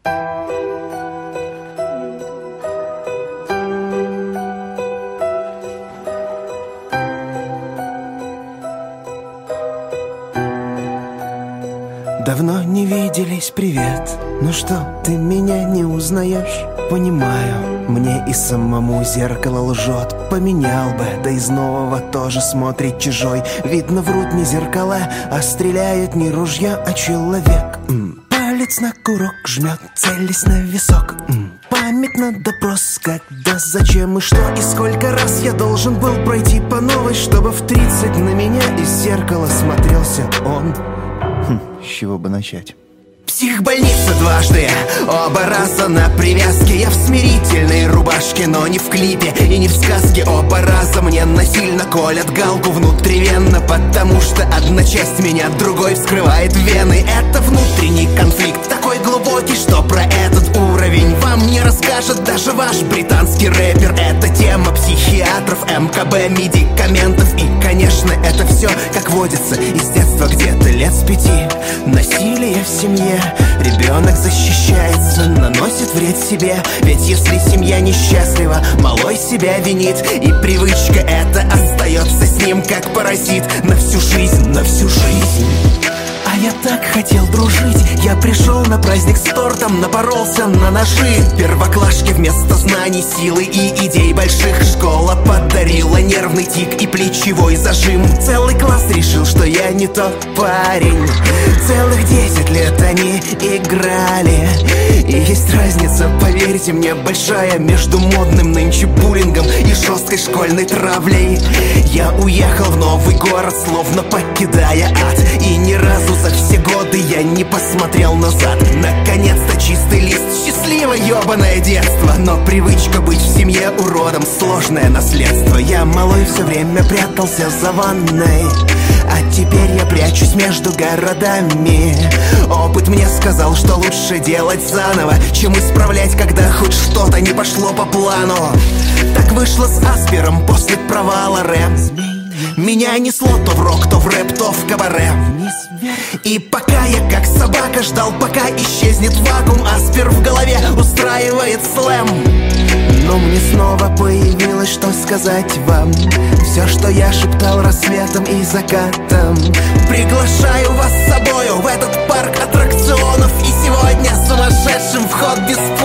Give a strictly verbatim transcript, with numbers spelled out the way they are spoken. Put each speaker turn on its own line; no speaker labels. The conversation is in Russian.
Давно не виделись, привет. Ну что, ты меня не узнаешь? Понимаю, мне и самому зеркало лжет. Поменял бы, да из нового тоже смотрит чужой. Видно, врут не зеркала, а стреляет не ружья, а человек. М. Палец на курок жмет, целясь на висок. М. Память на допрос, когда, зачем и что. И сколько раз я должен был пройти по новой, чтобы в тридцать на меня из зеркала смотрелся он. Хм, с чего бы начать? Психбольница дважды, оба раза на привязке. Я в смирительной рубашке, но не в клипе и не в сказке. Оба раза мне насильно колят галку внутривенно, потому что одна часть меня другой вскрывает вены. Это внутренний конфликт, такой глубокий, что про этот уровень вам не расскажет даже ваш британский рэпер. Это тема психиатров, эм ка бэ, медикаментов. И, конечно, это все, как водится, из детства где-то лет с пяти. Насилие в семье, ребенок защищается, наносит вред себе. Ведь если семья несчастлива, малой себя винит. И привычка эта остается с ним, как паразит. На всю жизнь, на всю жизнь. А я так хотел дружить. Я пришел на праздник с тортом, напоролся на ножи. Первоклашки вместо знаний, силы и идей больших. Школа подарила нервный тик и плечевой зажим. Целый класс решил, что я не тот парень. Целых десять лет они играли. И есть разница, поверьте мне, большая между модным нынче буллингом и жесткой школьной травлей. Я уехал в новый город, словно покидая ад. И ни разу за все годы я не посмотрел назад. Наконец-то чистый лист, счастливое ёбаное детство. Но привычка быть в семье уродом, сложное наследство. Я малой все время прятался за ванной, а теперь я прячусь между городами. Опыт мне сказал, что лучше делать заново, чем исправлять, когда хоть что-то не пошло по плану. Так вышло с Аспером после провала рэп. Меня несло то в рок, то в рэп, то в кабаре. И пока я как собака ждал, пока исчезнет вакуум, Аспер в голове устраивает слэм. Но мне снова появилось, что сказать вам. Все, что я шептал рассветом и закатом. Приглашаю вас с собою в этот парк аттракционов. И сегодня сумасшедшим вход бесплатный.